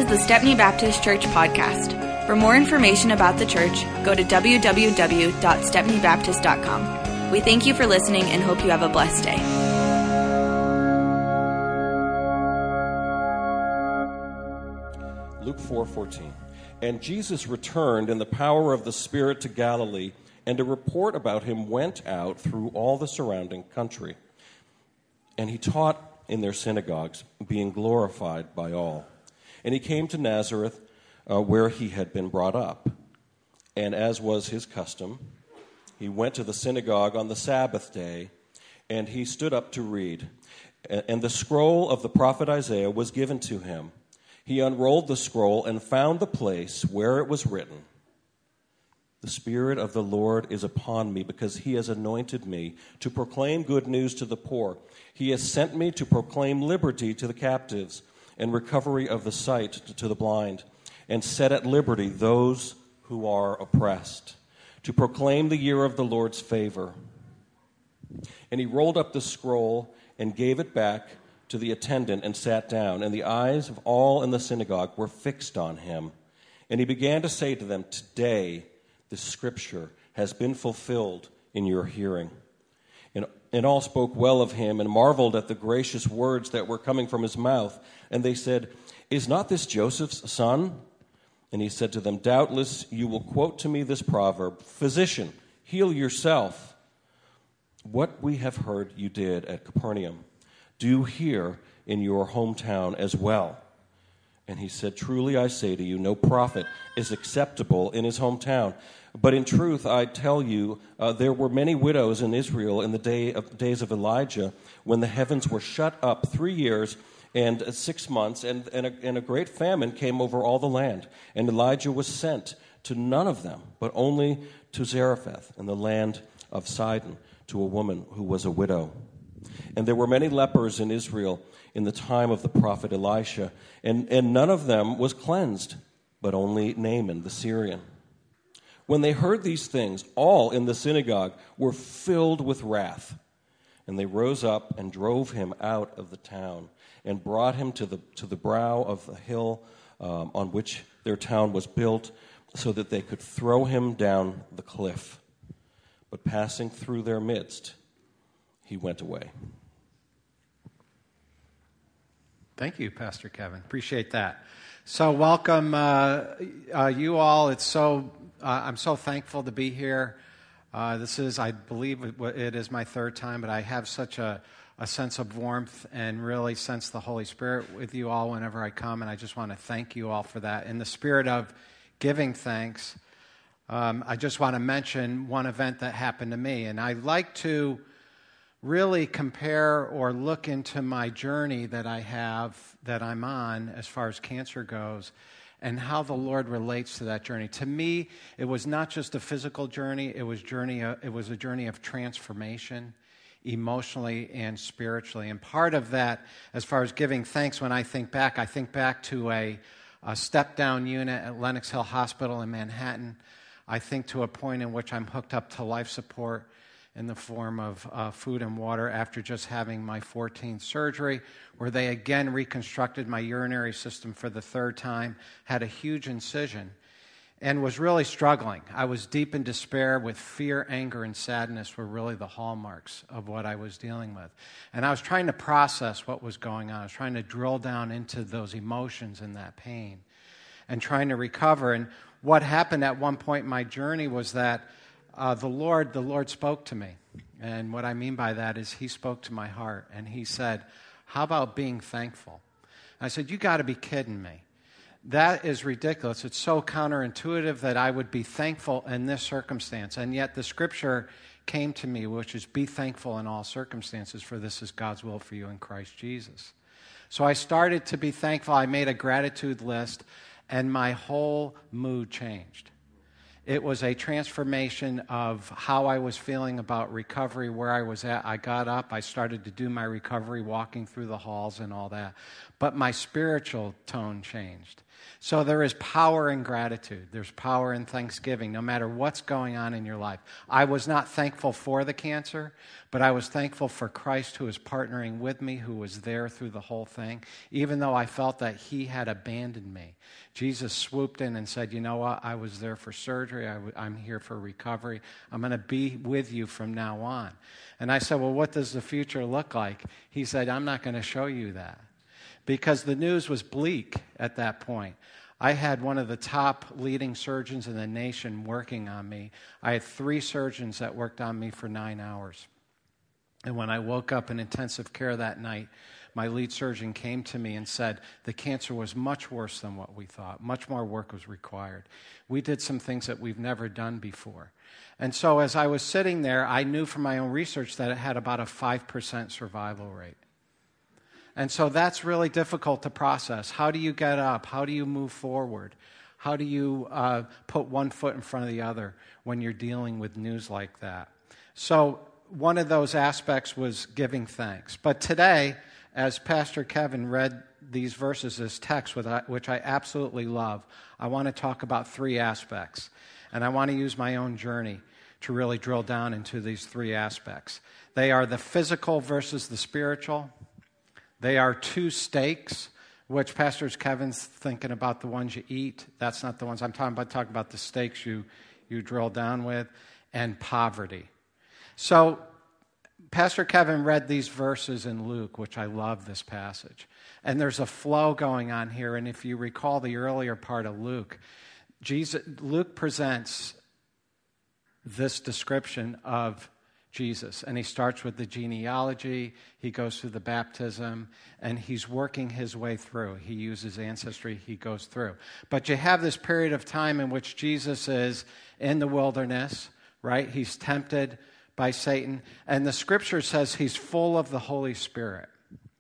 the Stepney Baptist Church podcast. For more information about the church, go to www.stepneybaptist.com. We thank you for listening and hope you have a blessed day. Luke 4:14. And Jesus returned in the power of the Spirit to Galilee, and a report about him went out through all the surrounding country. And he taught in their synagogues, being glorified by all. And he came to Nazareth, where he had been brought up. And as was his custom, he went to the synagogue on the Sabbath day, and he stood up to read. And the scroll of the prophet Isaiah was given to him. He unrolled the scroll and found the place where it was written, "The Spirit of the Lord is upon me, because he has anointed me to proclaim good news to the poor. He has sent me to proclaim liberty to the captives and recovery of the sight to the blind, and set at liberty those who are oppressed, to proclaim the year of the Lord's favor." And he rolled up the scroll and gave it back to the attendant and sat down. And the eyes of all in the synagogue were fixed on him. And he began to say to them, "Today the scripture has been fulfilled in your hearing." And all spoke well of him and marveled at the gracious words that were coming from his mouth. And they said, "Is not this Joseph's son?" And he said to them, "Doubtless you will quote to me this proverb, 'Physician, heal yourself. What we have heard you did at Capernaum, do here in your hometown as well.' And he said, 'Truly I say to you, no prophet is acceptable in his hometown. But in truth, I tell you, there were many widows in Israel in the days of Elijah, when the heavens were shut up 3 years and 6 months, and a great famine came over all the land. And Elijah was sent to none of them, but only to Zarephath in the land of Sidon, to a woman who was a widow. And there were many lepers in Israel in the time of the prophet Elisha, and none of them was cleansed, but only Naaman the Syrian.' When they heard these things, all in the synagogue were filled with wrath. And they rose up and drove him out of the town and brought him to the brow of the hill on which their town was built, so that they could throw him down the cliff. But passing through their midst, he went away." Thank you, Pastor Kevin. Appreciate that. So welcome you all. I'm so thankful to be here. This is, I believe it is my third time, but I have such a sense of warmth and really sense the Holy Spirit with you all whenever I come, and I just want to thank you all for that. In the spirit of giving thanks, I just want to mention one event that happened to me, and I like to really compare or look into my journey that I'm on as far as cancer goes, and how the Lord relates to that journey. To me, it was not just a physical journey, it was a journey of transformation, emotionally and spiritually. And part of that, as far as giving thanks, when I think back to a step-down unit at Lenox Hill Hospital in Manhattan. I think to a point in which I'm hooked up to life support in the form of food and water after just having my 14th surgery, where they again reconstructed my urinary system for the third time, had a huge incision, and was really struggling. I was deep in despair, with fear, anger, and sadness were really the hallmarks of what I was dealing with. And I was trying to process what was going on. I was trying to drill down into those emotions and that pain and trying to recover. And what happened at one point in my journey was that the Lord spoke to me. And what I mean by that is he spoke to my heart, and he said, "How about being thankful?" I said, "You got to be kidding me. That is ridiculous. It's so counterintuitive that I would be thankful in this circumstance." And yet the scripture came to me, which is, "Be thankful in all circumstances, for this is God's will for you in Christ Jesus." So I started to be thankful. I made a gratitude list, and my whole mood changed. It was a transformation of how I was feeling about recovery, where I was at. I got up, I started to do my recovery, walking through the halls and all that. But my spiritual tone changed. So there is power in gratitude. There's power in thanksgiving, no matter what's going on in your life. I was not thankful for the cancer, but I was thankful for Christ who was partnering with me, who was there through the whole thing. Even though I felt that he had abandoned me, Jesus swooped in and said, you know what, I was there for surgery. I'm here for recovery. I'm going to be with you from now on. And I said, well, what does the future look like? He said, I'm not going to show you that. Because the news was bleak at that point. I had one of the top leading surgeons in the nation working on me. I had 3 surgeons that worked on me for 9 hours. And when I woke up in intensive care that night, my lead surgeon came to me and said, the cancer was much worse than what we thought. Much more work was required. We did some things that we've never done before. And so as I was sitting there, I knew from my own research that it had about a 5% survival rate. And so that's really difficult to process. How do you get up? How do you move forward? How do you put one foot in front of the other when you're dealing with news like that? So one of those aspects was giving thanks. But today, as Pastor Kevin read these verses as text, which I absolutely love, I want to talk about 3 aspects. And I want to use my own journey to really drill down into these 3 aspects. They are the physical versus the spiritual. They are 2 stakes, which Pastor Kevin's thinking about the ones you eat. That's not the ones I'm talking about the stakes you drill down with, and poverty. So Pastor Kevin read these verses in Luke, which I love this passage. And there's a flow going on here. And if you recall the earlier part of Luke, Luke presents this description of Jesus. And he starts with the genealogy, he goes through the baptism, and he's working his way through. He uses ancestry, he goes through. But you have this period of time in which Jesus is in the wilderness, right? He's tempted by Satan, and the scripture says he's full of the Holy Spirit.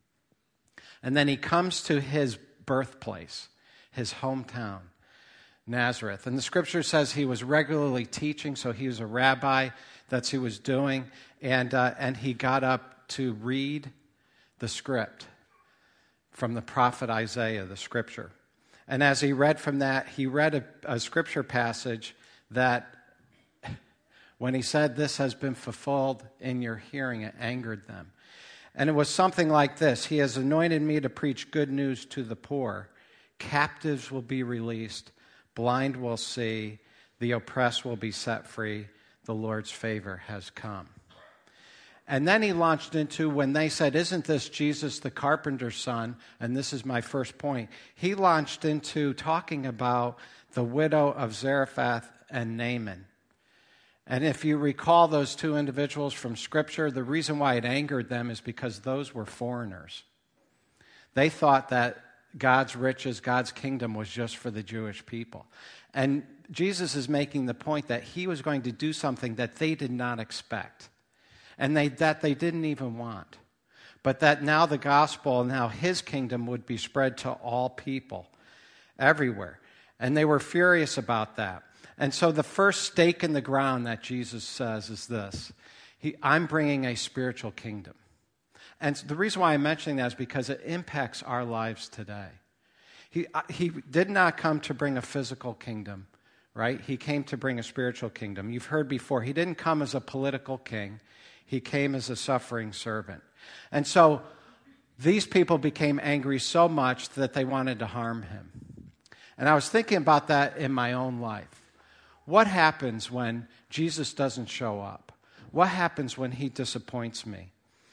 And then he comes to his birthplace, his hometown, Nazareth. And the scripture says he was regularly teaching, so he was a rabbi. That's what he was doing. And he got up to read the script from the prophet Isaiah, the scripture. And as he read from that, he read a scripture passage that when he said, this has been fulfilled in your hearing, it angered them. And it was something like this: he has anointed me to preach good news to the poor. Captives will be released. Blind will see. The oppressed will be set free. The Lord's favor has come. And then he launched into, when they said, isn't this Jesus the carpenter's son? And this is my first point. He launched into talking about the widow of Zarephath and Naaman. And if you recall those 2 individuals from Scripture, the reason why it angered them is because those were foreigners. They thought that God's riches, God's kingdom was just for the Jewish people. And Jesus is making the point that he was going to do something that they did not expect, and that they didn't even want. But that now the gospel, now his kingdom would be spread to all people, everywhere. And they were furious about that. And so the first stake in the ground that Jesus says is this: I'm bringing a spiritual kingdom. And the reason why I'm mentioning that is because it impacts our lives today. He did not come to bring a physical kingdom, right? He came to bring a spiritual kingdom. You've heard before, he didn't come as a political king. He came as a suffering servant. And so these people became angry so much that they wanted to harm him. And I was thinking about that in my own life. What happens when Jesus doesn't show up? What happens when he disappoints me?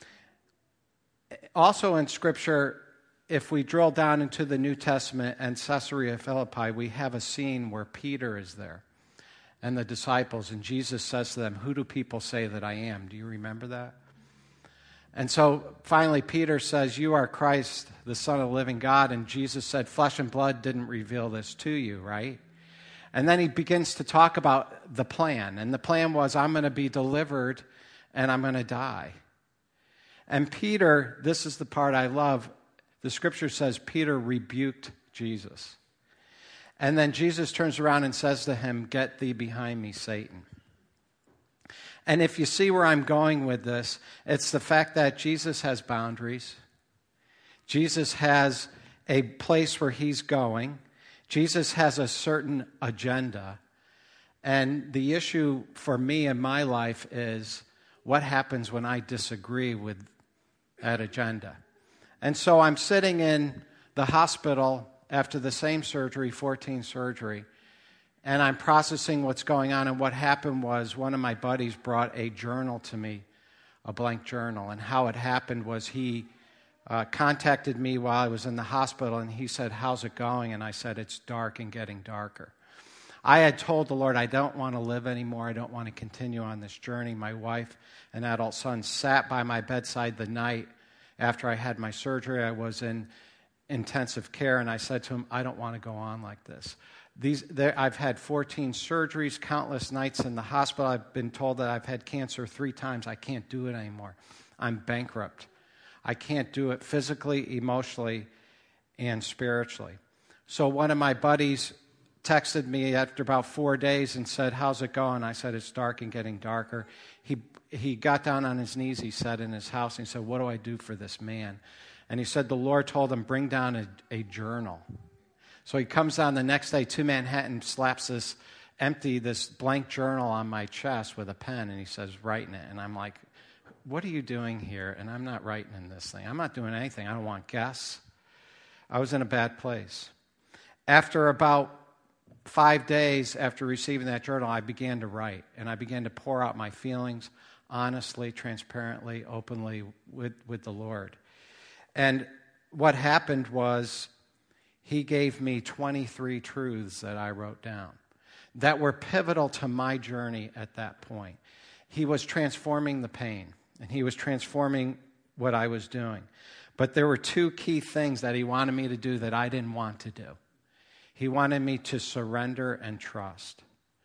Also in Scripture, if we drill down into the New Testament and Caesarea Philippi, we have a scene where Peter is there and the disciples, and Jesus says to them, who do people say that I am? Do you remember that? And so finally Peter says, you are Christ, the Son of the living God. And Jesus said, flesh and blood didn't reveal this to you, right? And then he begins to talk about the plan. And the plan was, I'm going to be delivered and I'm going to die. And Peter, this is the part I love, the scripture says Peter rebuked Jesus. And then Jesus turns around and says to him, get thee behind me, Satan. And if you see where I'm going with this, it's the fact that Jesus has boundaries. Jesus has a place where he's going. Jesus has a certain agenda. And the issue for me in my life is what happens when I disagree with that agenda. And so I'm sitting in the hospital after the same surgery, 14 surgery, and I'm processing what's going on. And what happened was one of my buddies brought a journal to me, a blank journal. And how it happened was he contacted me while I was in the hospital, and he said, "How's it going?" And I said, "It's dark and getting darker." I had told the Lord, I don't want to live anymore. I don't want to continue on this journey. My wife and adult son sat by my bedside the night after I had my surgery. I was in intensive care, and I said to him, I don't want to go on like this. I've had 14 surgeries, countless nights in the hospital. I've been told that I've had cancer 3 times. I can't do it anymore. I'm bankrupt. I can't do it physically, emotionally, and spiritually. So one of my buddies texted me after about 4 days and said, "How's it going?" I said, "It's dark and getting darker." He got down on his knees, he said, in his house, and he said, "What do I do for this man?" And he said the Lord told him, "Bring down a journal." So he comes down the next day to Manhattan, slaps this blank journal on my chest with a pen, and he says, "Write in it." And I'm like, "What are you doing here?" And I'm not writing in this thing. I'm not doing anything. I don't want guests. I was in a bad place. After about 5 days after receiving that journal, I began to write, and I began to pour out my feelings honestly, transparently, openly with the Lord. And what happened was he gave me 23 truths that I wrote down that were pivotal to my journey at that point. He was transforming the pain, and he was transforming what I was doing. But there were 2 key things that he wanted me to do that I didn't want to do. He wanted me to surrender and trust.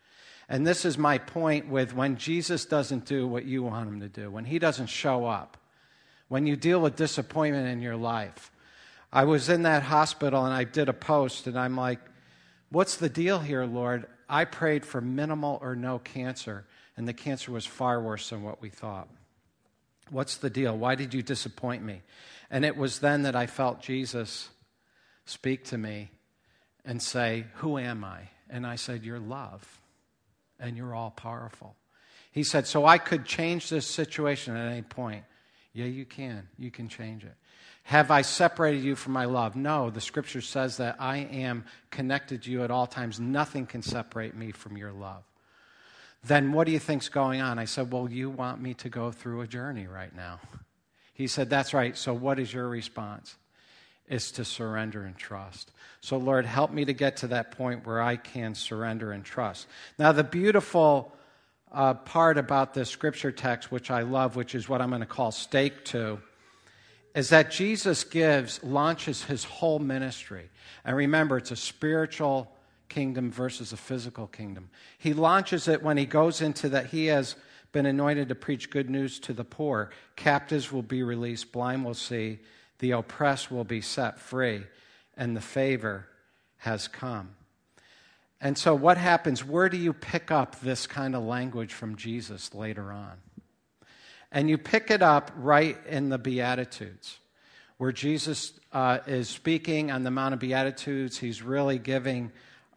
And this is my point with when Jesus doesn't do what you want him to do, when he doesn't show up, when you deal with disappointment in your life. I was in that hospital and I did a post and I'm like, "What's the deal here, Lord? I prayed for minimal or no cancer, and the cancer was far worse than what we thought. What's the deal? Why did you disappoint me?" And it was then that I felt Jesus speak to me and say, "Who am I?" And I said, "You're love, and you're all powerful." He said, "So I could change this situation at any point." Yeah, you can. You can change it. "Have I separated you from my love?" No, the scripture says that I am connected to you at all times. Nothing can separate me from your love. "Then what do you think's going on?" I said, "Well, you want me to go through a journey right now." He said, "That's right. So what is your response?" Is to surrender and trust. So, Lord, help me to get to that point where I can surrender and trust. Now, the beautiful part about this scripture text, which I love, which is what I'm going to call stake 2, is that Jesus launches his whole ministry. And remember, it's a spiritual kingdom versus a physical kingdom. He launches it when he goes into that he has been anointed to preach good news to the poor. Captives will be released, blind will see, the oppressed will be set free, and the favor has come. And so what happens? Where do you pick up this kind of language from Jesus later on? And you pick it up right in the Beatitudes, where Jesus is speaking on the Mount of Beatitudes. He's really giving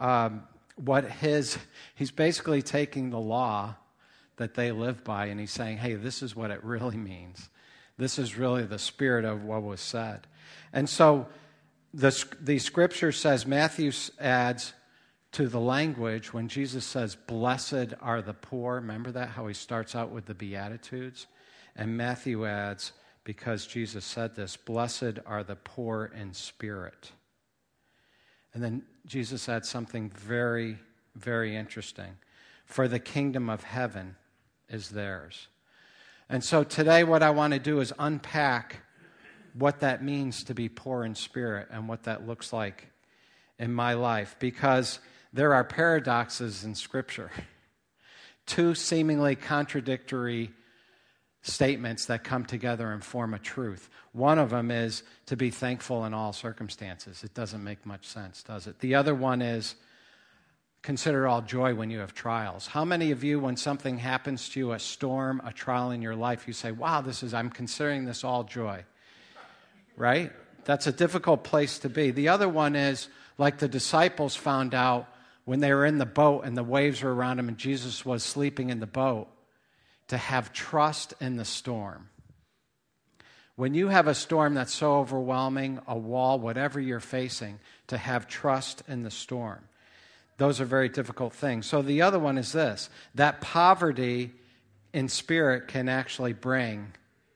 he's basically taking the law that they live by, and he's saying, hey, this is what it really means. This is really the spirit of what was said. And so the scripture says, Matthew adds to the language when Jesus says, "Blessed are the poor." Remember that, how he starts out with the Beatitudes? And Matthew adds, because Jesus said this, "Blessed are the poor in spirit." And then Jesus adds something very, very interesting. "For the kingdom of heaven is theirs." And so today what I want to do is unpack what that means to be poor in spirit and what that looks like in my life, because there are paradoxes in Scripture. 2 seemingly contradictory statements that come together and form a truth. One of them is to be thankful in all circumstances. It doesn't make much sense, does it? The other one is consider all joy when you have trials. How many of you, when something happens to you, a storm, a trial in your life, you say, wow, I'm considering this all joy, right? That's a difficult place to be. The other one is, like the disciples found out when they were in the boat and the waves were around them and Jesus was sleeping in the boat, to have trust in the storm. When you have a storm that's so overwhelming, a wall, whatever you're facing, to have trust in the storm. Those are very difficult things. So the other one is this, that poverty in spirit can actually bring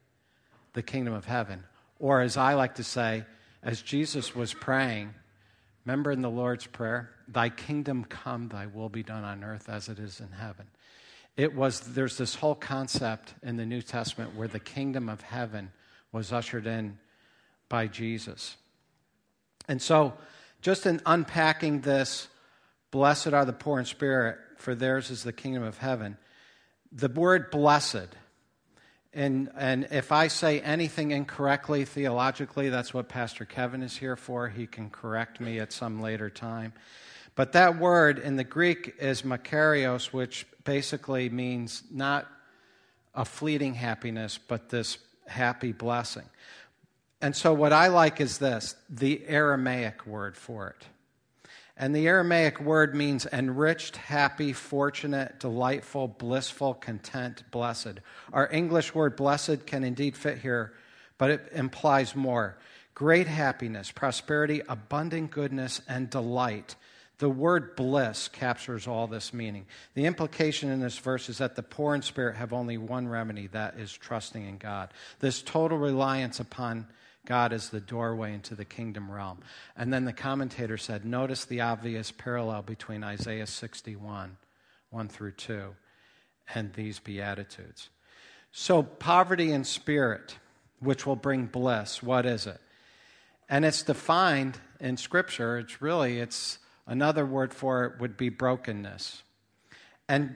the kingdom of heaven. Or as I like to say, as Jesus was praying, remember in the Lord's Prayer, thy kingdom come, thy will be done on earth as it is in heaven. There's this whole concept in the New Testament where the kingdom of heaven was ushered in by Jesus. And so, just in unpacking this, blessed are the poor in spirit, for theirs is the kingdom of heaven. The word blessed, and if I say anything incorrectly theologically, that's what Pastor Kevin is here for. He can correct me at some later time. But that word in the Greek is makarios, which basically means not a fleeting happiness, but this happy blessing. And so what I like is this, the Aramaic word for it. And the Aramaic word means enriched, happy, fortunate, delightful, blissful, content, blessed. Our English word blessed can indeed fit here, but it implies more. Great happiness, prosperity, abundant goodness, and delight. The word bliss captures all this meaning. The implication in this verse is that the poor in spirit have only one remedy, that is trusting in God. This total reliance upon God is the doorway into the kingdom realm. And then the commentator said, notice the obvious parallel between Isaiah 61, 1 through 2, and these Beatitudes. So poverty in spirit, which will bring bliss, what is it? And it's defined in Scripture, it's another word for it would be brokenness. And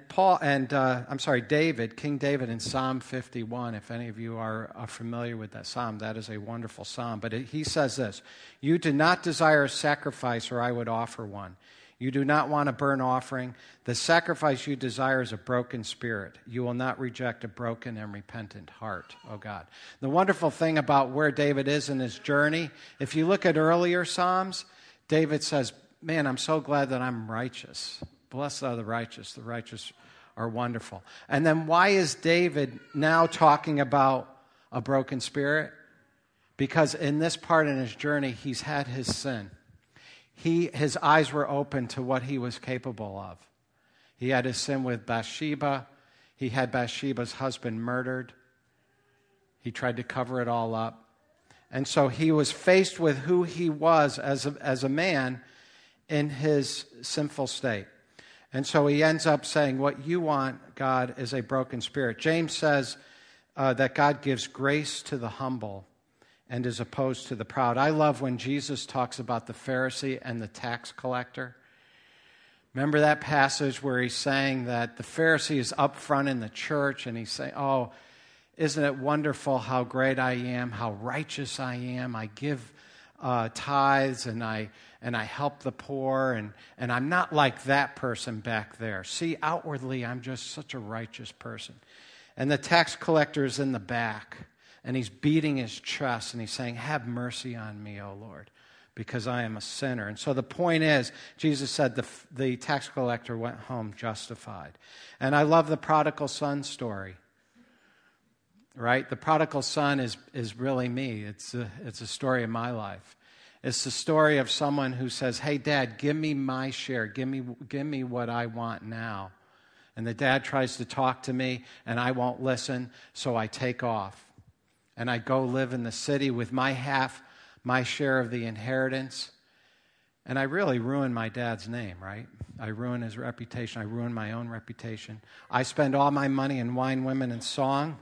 David, King David in Psalm 51, if any of you are familiar with that psalm, that is a wonderful psalm. But he says this, you do not desire a sacrifice, or I would offer one. You do not want a burnt offering. The sacrifice you desire is a broken spirit. You will not reject a broken and repentant heart, O God. The wonderful thing about where David is in his journey, if you look at earlier psalms, David says, man, I'm so glad that I'm righteous. Blessed are the righteous. The righteous are wonderful. And then why is David now talking about a broken spirit? Because in this part in his journey, he's had his sin. His eyes were open to what he was capable of. He had his sin with Bathsheba. He had Bathsheba's husband murdered. He tried to cover it all up. And so he was faced with who he was as a man in his sinful state. And so he ends up saying, what you want, God, is a broken spirit. James says that God gives grace to the humble and is opposed to the proud. I love when Jesus talks about the Pharisee and the tax collector. Remember that passage where he's saying that the Pharisee is up front in the church and he's saying, oh, isn't it wonderful how great I am, how righteous I am. I give tithes and I help the poor, and I'm not like that person back there. See, outwardly, I'm just such a righteous person. And the tax collector is in the back, and he's beating his chest, and he's saying, have mercy on me, O Lord, because I am a sinner. And so the point is, Jesus said the tax collector went home justified. And I love the prodigal son story. Right? The prodigal son is really me. It's a story of my life. It's the story of someone who says, hey, Dad, give me my share. Give me what I want now. And the dad tries to talk to me, and I won't listen, so I take off. And I go live in the city with my share of the inheritance. And I really ruin my dad's name, right? I ruin his reputation. I ruin my own reputation. I spend all my money in wine, women, and song.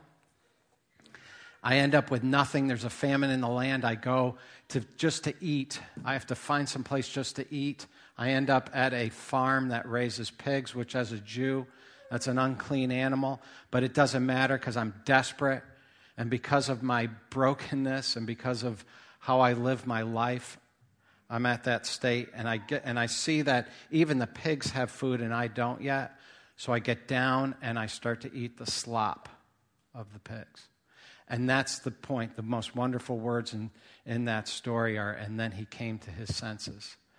I end up with nothing. There's a famine in the land. I go just to eat. I have to find some place just to eat. I end up at a farm that raises pigs, which as a Jew, that's an unclean animal. But it doesn't matter because I'm desperate. And because of my brokenness and because of how I live my life, I'm at that state. And I see that even the pigs have food and I don't yet. So I get down and I start to eat the slop of the pigs. And that's the point. The most wonderful words in that story are, and then he came to his senses.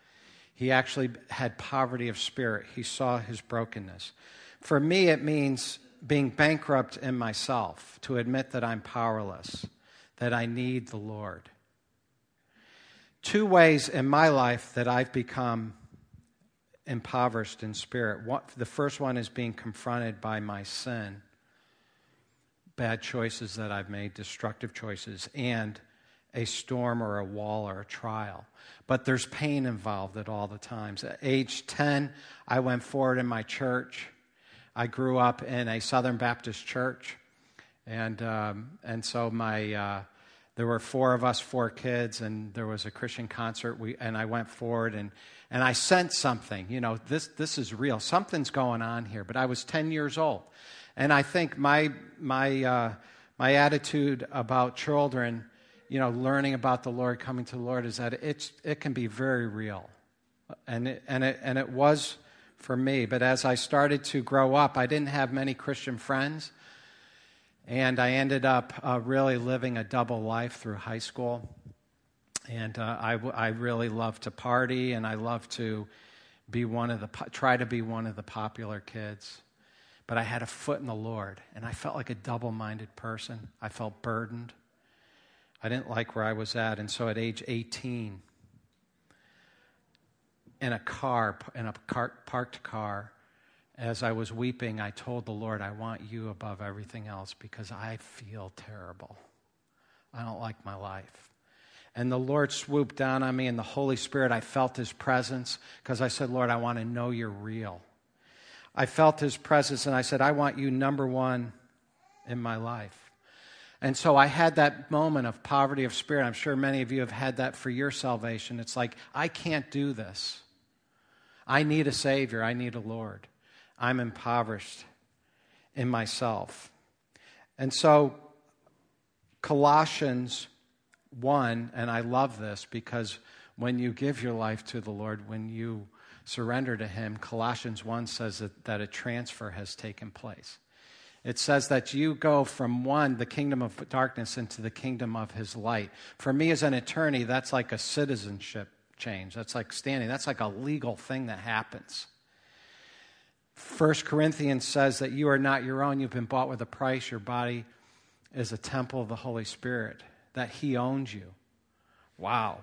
He actually had poverty of spirit. He saw his brokenness. For me, it means being bankrupt in myself, to admit that I'm powerless, that I need the Lord. Two ways in my life that I've become impoverished in spirit. The first one is being confronted by my sin, bad choices that I've made, destructive choices, and a storm or a wall or a trial. But there's pain involved at all the times. At age 10, I went forward in my church. I grew up in a Southern Baptist church, and so there were four of us, 4 kids, and there was a Christian concert. And I went forward, and I sensed something. This is real. Something's going on here. But I was 10 years old, and I think my attitude about children, learning about the Lord, coming to the Lord, is that it can be very real, and it was for me. But as I started to grow up, I didn't have many Christian friends, and I ended up really living a double life through high school. And I really loved to party, and I loved to be try to be one of the popular kids. But I had a foot in the Lord, and I felt like a double-minded person. I felt burdened. I didn't like where I was at, and so at age 18, in a parked car, as I was weeping, I told the Lord, I want you above everything else because I feel terrible. I don't like my life. And the Lord swooped down on me, and the Holy Spirit, I felt His presence because I said, Lord, I want to know you're real. I felt His presence, and I said, I want you number one in my life. And so I had that moment of poverty of spirit. I'm sure many of you have had that for your salvation. It's like, I can't do this. I need a Savior. I need a Lord. I'm impoverished in myself. And so Colossians 1, and I love this because when you give your life to the Lord, when you surrender to Him, Colossians 1 says that a transfer has taken place. It says that you go from the kingdom of darkness into the kingdom of His light. For me as an attorney, that's like a citizenship change. That's like that's like a legal thing that happens. 1 Corinthians says that you are not your own. You've been bought with a price. Your body is a temple of the Holy Spirit, that He owns you. Wow.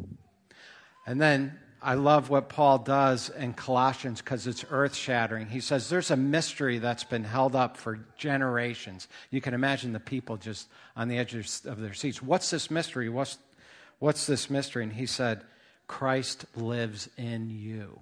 And then I love what Paul does in Colossians because it's earth-shattering. He says there's a mystery that's been held up for generations. You can imagine the people just on the edge of their seats. What's this mystery? What's this mystery? And he said, Christ lives in you.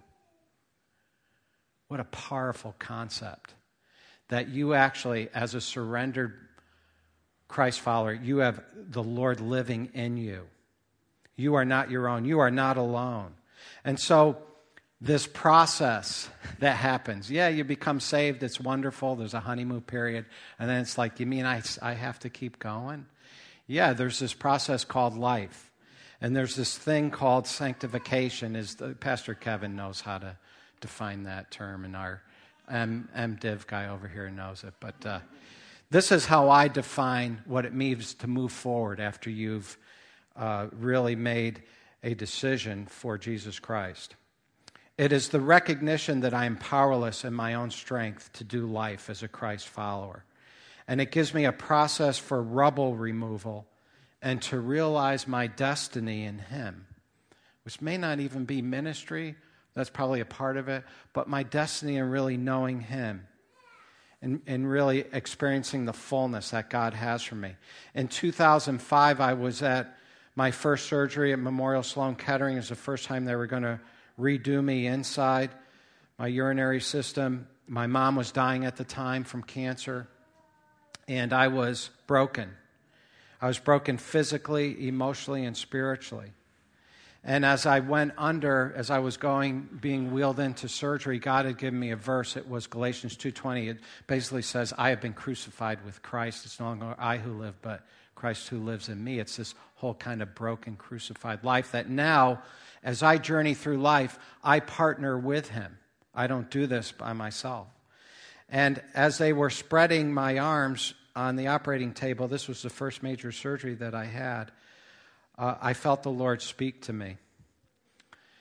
What a powerful concept. That you actually, as a surrendered Christ follower, you have the Lord living in you. You are not your own. You are not alone. And so this process that happens, you become saved. It's wonderful. There's a honeymoon period. And then it's like, you mean I have to keep going? Yeah, there's this process called life. And there's this thing called sanctification. Pastor Kevin knows how to define that term, and our MDiv guy over here knows it. But this is how I define what it means to move forward after you've really made a decision for Jesus Christ. It is the recognition that I am powerless in my own strength to do life as a Christ follower. And it gives me a process for rubble removal and to realize my destiny in Him, which may not even be ministry. That's probably a part of it. But my destiny in really knowing Him and really experiencing the fullness that God has for me. In 2005, I was at my first surgery at Memorial Sloan Kettering. It was the first time they were going to redo me inside my urinary system. My mom was dying at the time from cancer, and I was broken. I was broken physically, emotionally, and spiritually. And as I was being wheeled into surgery, God had given me a verse. It was Galatians 2:20. It basically says, I have been crucified with Christ. It's no longer I who live, but Christ who lives in me. It's this whole kind of broken, crucified life that now, as I journey through life, I partner with Him. I don't do this by myself. And as they were spreading my arms on the operating table, this was the first major surgery that I had, I felt the Lord speak to me.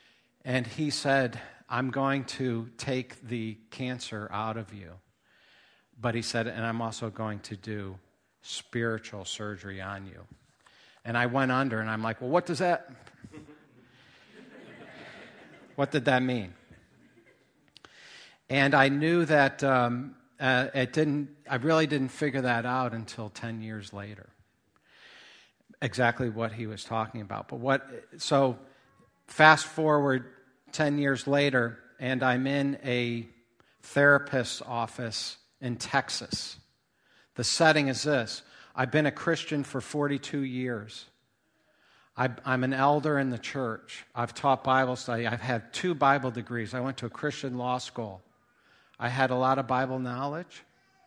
And he said, I'm going to take the cancer out of you. But he said, and I'm also going to do spiritual surgery on you. And I went under, and I'm like, well, what does that... What did that mean? And I knew that I really didn't figure that out until 10 years later. Exactly what he was talking about. So fast forward 10 years later, and I'm in a therapist's office in Texas. The setting is this. I've been a Christian for 42 years. I'm an elder in the church. I've taught Bible study. I've had 2 Bible degrees. I went to a Christian law school. I had a lot of Bible knowledge.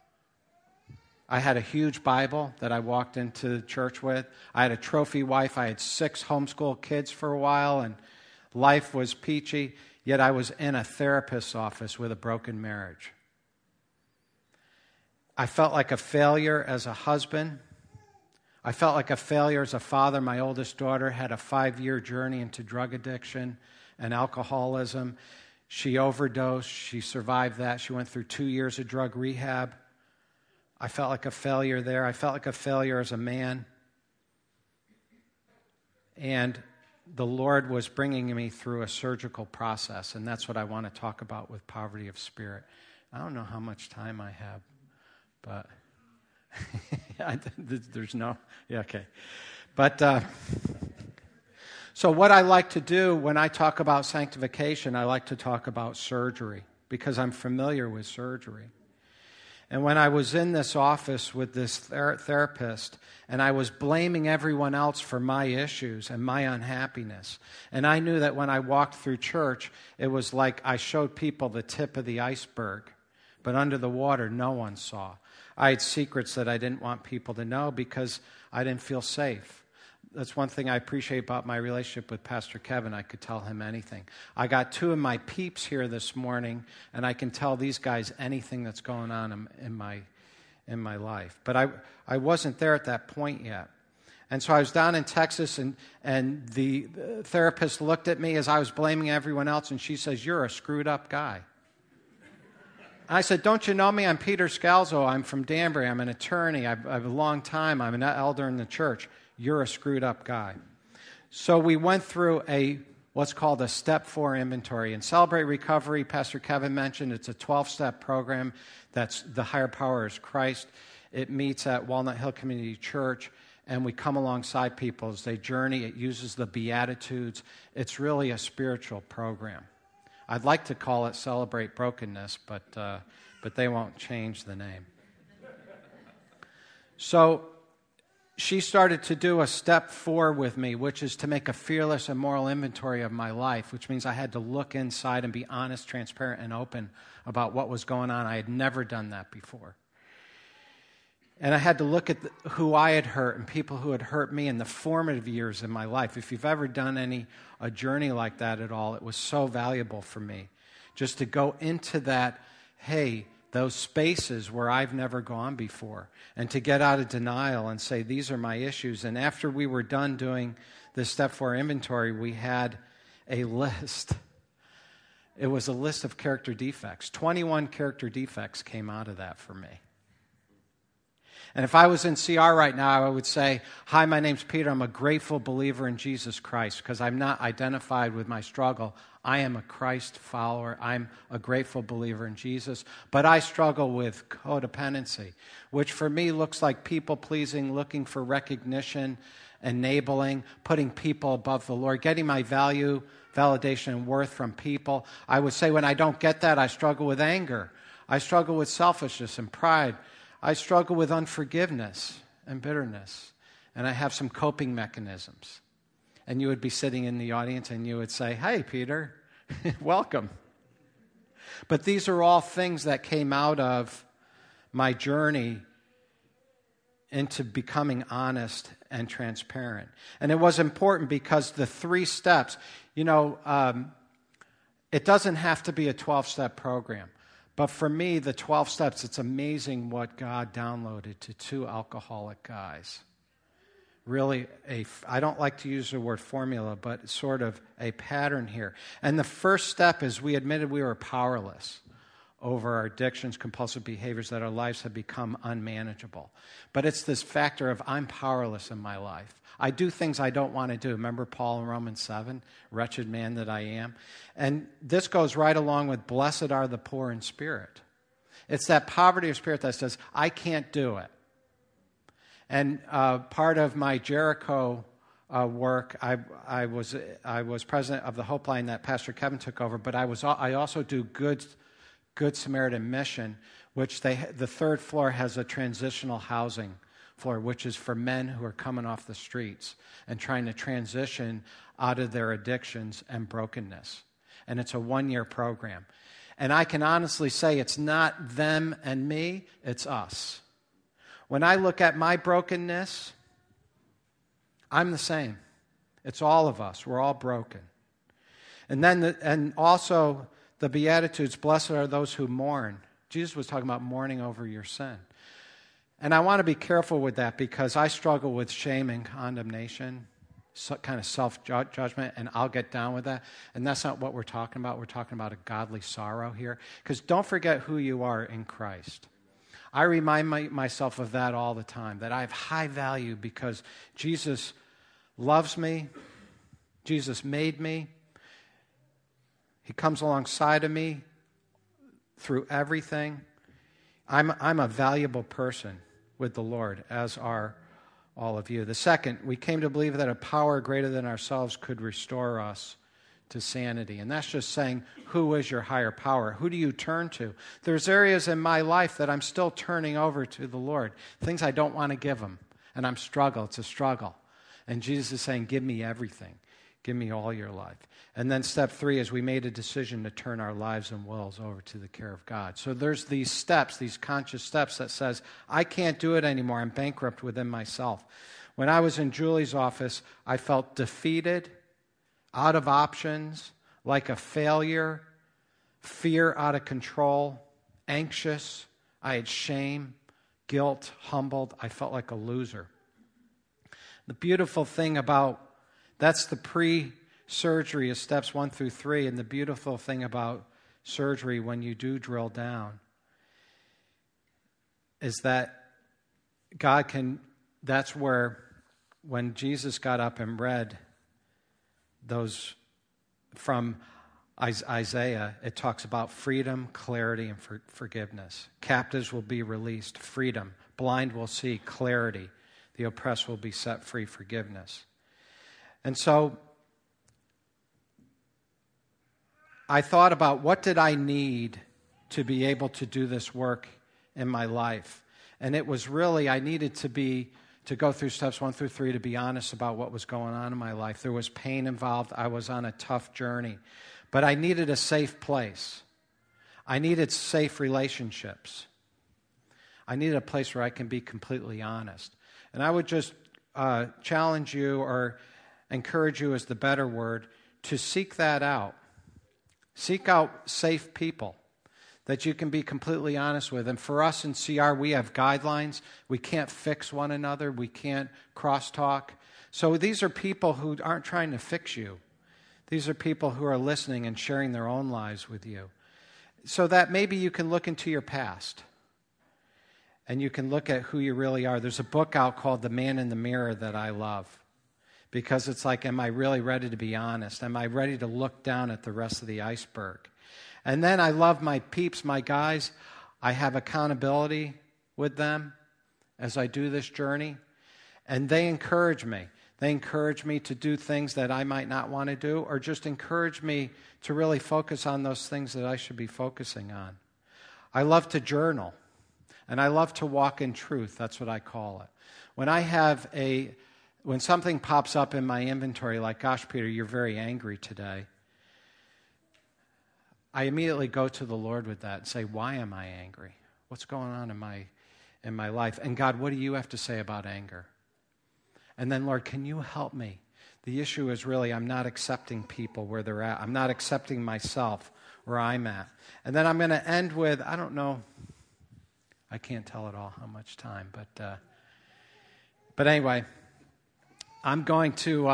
I had a huge Bible that I walked into church with. I had a trophy wife. I had 6 homeschool kids for a while, and life was peachy. Yet I was in a therapist's office with a broken marriage. I felt like a failure as a husband. I felt like a failure as a father. My oldest daughter had a 5-year journey into drug addiction and alcoholism. She overdosed. She survived that. She went through 2 years of drug rehab. I felt like a failure there. I felt like a failure as a man. And the Lord was bringing me through a surgical process, and that's what I want to talk about with poverty of spirit. I don't know how much time I have, but... There's no, yeah, okay. But, so what I like to do when I talk about sanctification, I like to talk about surgery because I'm familiar with surgery. And when I was in this office with this therapist, and I was blaming everyone else for my issues and my unhappiness, and I knew that when I walked through church, it was like I showed people the tip of the iceberg, but under the water, no one saw. I had secrets that I didn't want people to know because I didn't feel safe. That's one thing I appreciate about my relationship with Pastor Kevin. I could tell him anything. I got 2 of my peeps here this morning, and I can tell these guys anything that's going on in my life. But I wasn't there at that point yet. And so I was down in Texas, and the therapist looked at me as I was blaming everyone else, and she says, "You're a screwed up guy." I said, "Don't you know me? I'm Peter Scalzo. I'm from Danbury. I'm an attorney. I've a long time. I'm an elder in the church. You're a screwed up guy." So we went through what's called a Step 4 inventory. In Celebrate Recovery, Pastor Kevin mentioned it's a 12-step program. That's the higher power is Christ. It meets at Walnut Hill Community Church, and we come alongside people as they journey. It uses the Beatitudes. It's really a spiritual program. I'd like to call it Celebrate Brokenness, but they won't change the name. So she started to do a step 4 with me, which is to make a fearless and moral inventory of my life, which means I had to look inside and be honest, transparent, and open about what was going on. I had never done that before. And I had to look at who I had hurt and people who had hurt me in the formative years in my life. If you've ever done a journey like that at all, it was so valuable for me. Just to go into that, those spaces where I've never gone before. And to get out of denial and say, these are my issues. And after we were done doing the Step 4 inventory, we had a list. It was a list of character defects. 21 character defects came out of that for me. And if I was in CR right now, I would say, "Hi, my name's Peter. I'm a grateful believer in Jesus Christ because I'm not identified with my struggle. I am a Christ follower. I'm a grateful believer in Jesus. But I struggle with codependency, which for me looks like people-pleasing, looking for recognition, enabling, putting people above the Lord, getting my value, validation, and worth from people. I would say when I don't get that, I struggle with anger. I struggle with selfishness and pride. I struggle with unforgiveness and bitterness, and I have some coping mechanisms." And you would be sitting in the audience and you would say, "Hey, Peter, welcome." But these are all things that came out of my journey into becoming honest and transparent. And it was important because the 3 steps, it doesn't have to be a 12-step program. But for me, the 12 steps, it's amazing what God downloaded to 2 alcoholic guys. really I don't like to use the word formula, but sort of a pattern here. And the first step is we admitted we were powerless over our addictions, compulsive behaviors, that our lives have become unmanageable. But it's this factor of I'm powerless in my life. I do things I don't want to do. Remember Paul in Romans 7, wretched man that I am? And this goes right along with blessed are the poor in spirit. It's that poverty of spirit that says, I can't do it. And part of my Jericho work, I was president of the Hope Line that Pastor Kevin took over, but I also do Good Samaritan Mission, which the third floor has a transitional housing floor, which is for men who are coming off the streets and trying to transition out of their addictions and brokenness. And it's a 1-year program. And I can honestly say it's not them and me, it's us. When I look at my brokenness, I'm the same. It's all of us. We're all broken. And then also the Beatitudes, blessed are those who mourn. Jesus was talking about mourning over your sin. And I want to be careful with that because I struggle with shame and condemnation, kind of self-judgment, and I'll get down with that. And that's not what we're talking about. We're talking about a godly sorrow here. Because don't forget who you are in Christ. I remind myself of that all the time, that I have high value because Jesus loves me. Jesus made me. He comes alongside of me through everything. I'm a valuable person with the Lord, as are all of you. The second, we came to believe that a power greater than ourselves could restore us to sanity. And that's just saying, who is your higher power? Who do you turn to? There's areas in my life that I'm still turning over to the Lord, things I don't want to give him. And I'm struggle. It's a struggle. And Jesus is saying, give me everything. Give me all your life. And then step 3 is we made a decision to turn our lives and wills over to the care of God. So there's these steps, these conscious steps that says, I can't do it anymore. I'm bankrupt within myself. When I was in Julie's office, I felt defeated, out of options, like a failure, fear out of control, anxious. I had shame, guilt, humbled. I felt like a loser. The beautiful thing about that's the pre-surgery of steps 1 through 3. And the beautiful thing about surgery when you do drill down is that that's where when Jesus got up and read those from Isaiah, it talks about freedom, clarity, and forgiveness. Captives will be released, freedom. Blind will see, clarity. The oppressed will be set free, forgiveness. And so I thought about what did I need to be able to do this work in my life. And it was really, I needed to go through steps 1 through 3 to be honest about what was going on in my life. There was pain involved. I was on a tough journey. But I needed a safe place. I needed safe relationships. I needed a place where I can be completely honest. And I would just challenge you, or encourage you is the better word, to seek that out. Seek out safe people that you can be completely honest with. And for us in CR, we have guidelines. We can't fix one another. We can't crosstalk. So these are people who aren't trying to fix you. These are people who are listening and sharing their own lives with you. So that maybe you can look into your past and you can look at who you really are. There's a book out called The Man in the Mirror that I love. Because it's like, am I really ready to be honest? Am I ready to look down at the rest of the iceberg? And then I love my peeps, my guys. I have accountability with them as I do this journey. And they encourage me. They encourage me to do things that I might not want to do, or just encourage me to really focus on those things that I should be focusing on. I love to journal. And I love to walk in truth. That's what I call it. When something pops up in my inventory, like, gosh, Peter, you're very angry today, I immediately go to the Lord with that and say, why am I angry? What's going on in my life? And God, what do you have to say about anger? And then, Lord, can you help me? The issue is really I'm not accepting people where they're at. I'm not accepting myself where I'm at. And then I'm going to end with, I don't know, I can't tell it all how much time, but anyway, I am going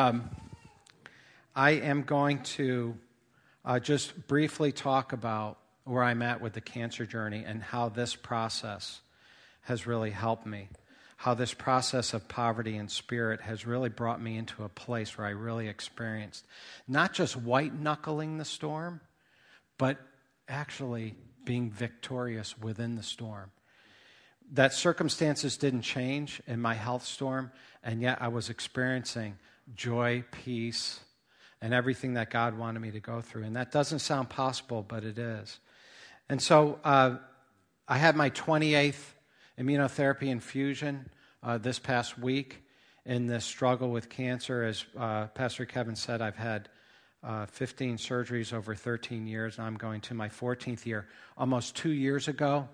to just briefly talk about where I'm at with the cancer journey and how this process has really helped me, how this process of poverty and spirit has really brought me into a place where I really experienced not just white-knuckling the storm, but actually being victorious within the storm. That circumstances didn't change in my health storm, and yet I was experiencing joy, peace, and everything that God wanted me to go through. And that doesn't sound possible, but it is. And so I had my 28th immunotherapy infusion this past week in this struggle with cancer. As Pastor Kevin said, I've had 15 surgeries over 13 years, and I'm going to my 14th year. Almost 2 years ago,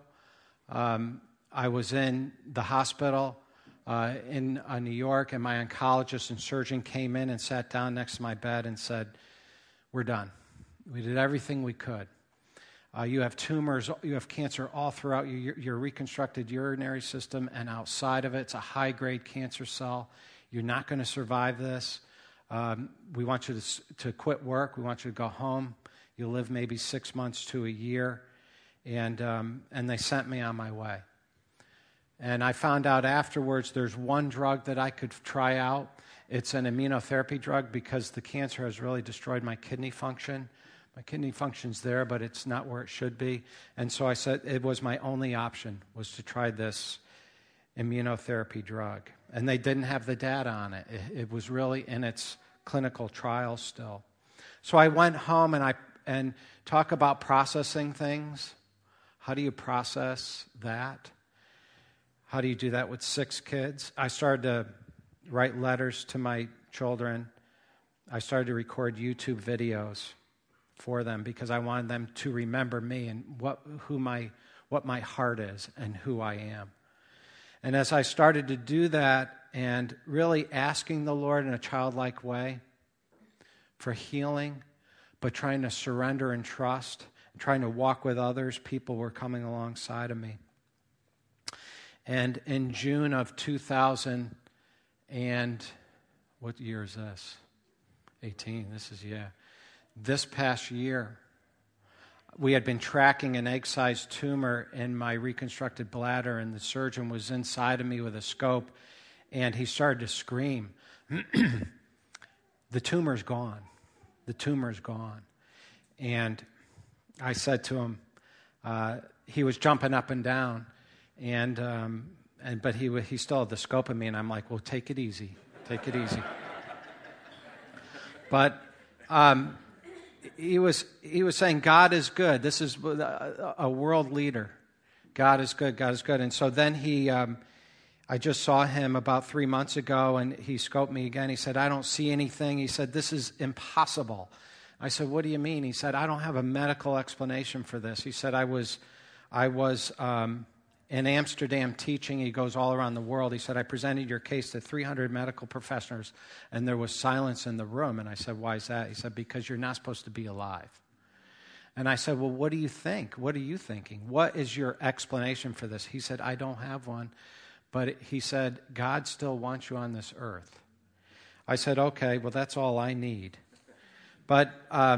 I was in the hospital in New York, and my oncologist and surgeon came in and sat down next to my bed and said, "We're done. We did everything we could. You have tumors, you have cancer all throughout your reconstructed urinary system and outside of it. It's a high-grade cancer cell. You're not going to survive this. We want you to quit work. We want you to go home. You'll live maybe 6 months to a year." And they sent me on my way. And I found out afterwards there's one drug that I could try out. It's an immunotherapy drug because the cancer has really destroyed my kidney function. My kidney function's there, but it's not where it should be. And so I said it was my only option, was to try this immunotherapy drug. And they didn't have the data on it. It was really in its clinical trials still. So I went home and talk about processing things. How do you process that? How do you do that with 6 kids? I started to write letters to my children. I started to record YouTube videos for them because I wanted them to remember me and what my heart is and who I am. And as I started to do that and really asking the Lord in a childlike way for healing, but trying to surrender and trust, and trying to walk with others, people were coming alongside of me. And in June of 2000 and, what year is this? 18, this past year, we had been tracking an egg-sized tumor in my reconstructed bladder, and the surgeon was inside of me with a scope, and he started to scream, "The tumor's gone. The tumor's gone." And I said to him, he was jumping up and down, but he still had the scope of me, and I'm like, "Well, take it easy. Take it easy." But he was saying, "God is good. This is a world leader. God is good. God is good." And so then I just saw him about 3 months ago, and he scoped me again. He said, "I don't see anything." He said, "This is impossible." I said, "What do you mean?" He said, "I don't have a medical explanation for this." He said, I was in Amsterdam teaching. He goes all around the world. He said, "I presented your case to 300 medical professionals, and there was silence in the room." And I said, "Why is that?" He said, "Because you're not supposed to be alive." And I said, "Well, what do you think? What are you thinking? What is your explanation for this?" He said, "I don't have one." But he said, "God still wants you on this earth." I said, "Okay, well, that's all I need." But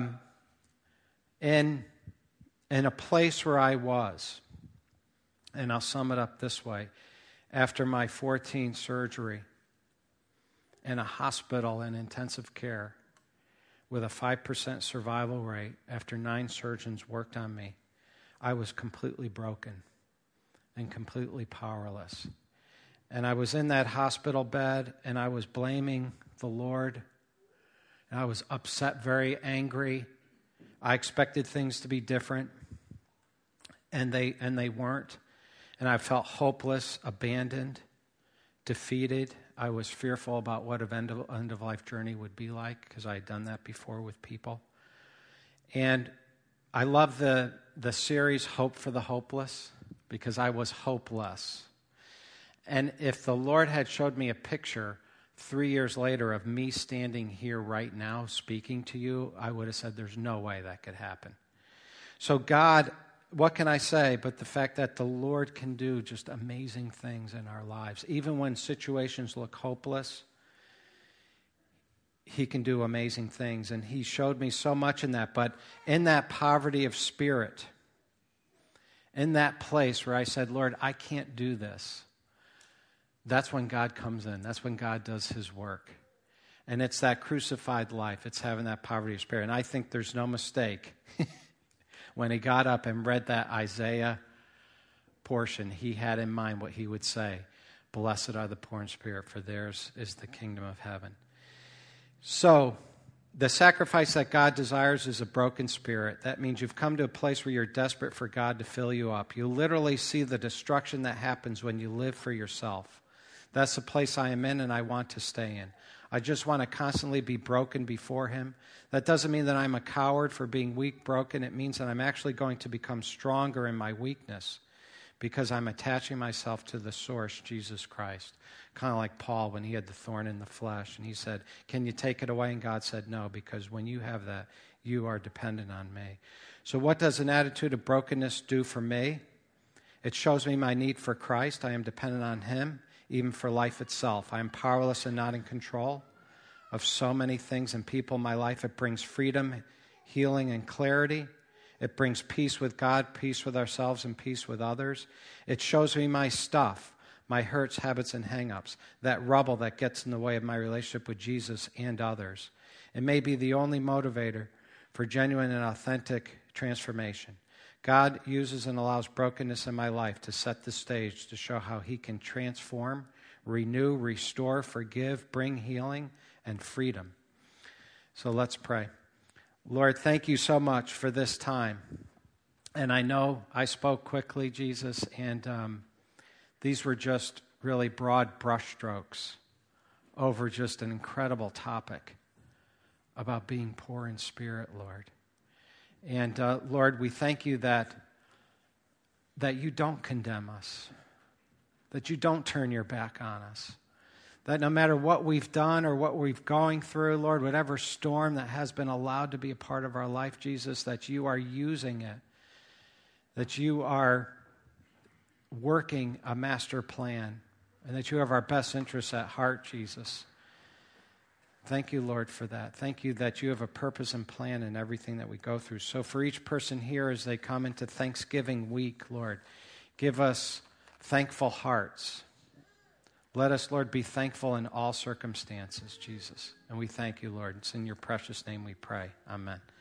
in a place where I was, and I'll sum it up this way, after my 14th surgery in a hospital in intensive care with a 5% survival rate after 9 surgeons worked on me, I was completely broken and completely powerless. And I was in that hospital bed, and I was blaming the Lord, and I was upset, very angry. I expected things to be different, and they weren't. And I felt hopeless, abandoned, defeated. I was fearful about what an end-of-life journey would be like because I had done that before with people. And I love the series Hope for the Hopeless because I was hopeless. And if the Lord had showed me a picture 3 years later of me standing here right now speaking to you, I would have said there's no way that could happen. So God, what can I say but the fact that the Lord can do just amazing things in our lives. Even when situations look hopeless, he can do amazing things. And he showed me so much in that. But in that poverty of spirit, in that place where I said, Lord, I can't do this, that's when God comes in. That's when God does his work. And it's that crucified life. It's having that poverty of spirit. And I think there's no mistake. When he got up and read that Isaiah portion, he had in mind what he would say. Blessed are the poor in spirit, for theirs is the kingdom of heaven. So, the sacrifice that God desires is a broken spirit. That means you've come to a place where you're desperate for God to fill you up. You literally see the destruction that happens when you live for yourself. That's the place I am in and I want to stay in. I just want to constantly be broken before him. That doesn't mean that I'm a coward for being weak, broken. It means that I'm actually going to become stronger in my weakness because I'm attaching myself to the source, Jesus Christ. Kind of like Paul when he had the thorn in the flesh. And he said, can you take it away? And God said, no, because when you have that, you are dependent on me. So what does an attitude of brokenness do for me? It shows me my need for Christ. I am dependent on him, even for life itself. I am powerless and not in control of so many things and people in my life. It brings freedom, healing, and clarity. It brings peace with God, peace with ourselves, and peace with others. It shows me my stuff, my hurts, habits, and hang-ups, that rubble that gets in the way of my relationship with Jesus and others. It may be the only motivator for genuine and authentic transformation. God uses and allows brokenness in my life to set the stage to show how he can transform, renew, restore, forgive, bring healing and freedom. So let's pray. Lord, thank you so much for this time. And I know I spoke quickly, Jesus, and these were just really broad brushstrokes over just an incredible topic about being poor in spirit, Lord. And Lord, we thank you that you don't condemn us, that you don't turn your back on us, that no matter what we've done or what we've going through, Lord, whatever storm that has been allowed to be a part of our life, Jesus, that you are using it, that you are working a master plan, and that you have our best interests at heart, Jesus. Thank you, Lord, for that. Thank you that you have a purpose and plan in everything that we go through. So for each person here as they come into Thanksgiving week, Lord, give us thankful hearts. Let us, Lord, be thankful in all circumstances, Jesus. And we thank you, Lord. It's in your precious name we pray. Amen.